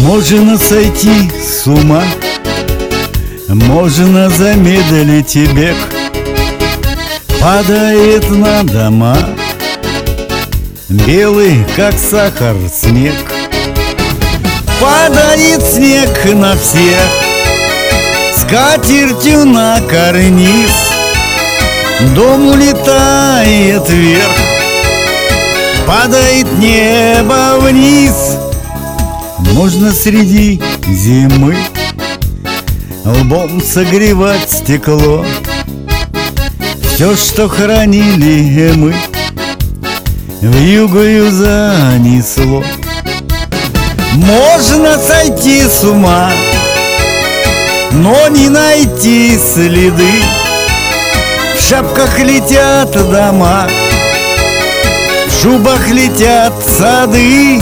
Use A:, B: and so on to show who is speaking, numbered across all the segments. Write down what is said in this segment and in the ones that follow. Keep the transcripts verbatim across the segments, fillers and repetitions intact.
A: Можно сойти с ума, можно замедлить бег. Падает на дома белый, как сахар, снег. Падает снег на всех, скатертью на карниз. Дом улетает вверх, падает небо вниз. Можно среди зимы лбом согревать стекло. Все, что хранили мы, вьюгою занесло. Можно сойти с ума, но не найти следы. В шапках летят дома, в шубах летят сады.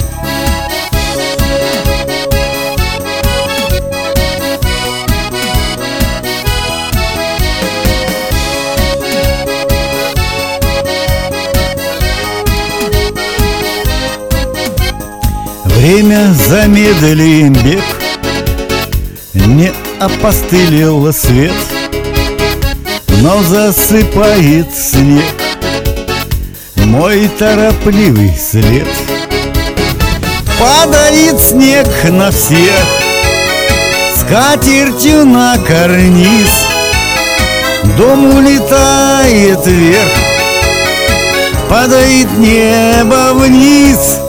A: Время замедлил бег, не опостылил свет, но засыпает снег мой торопливый след. Падает снег на всех, скатертью на карниз. Дом улетает вверх, падает небо вниз.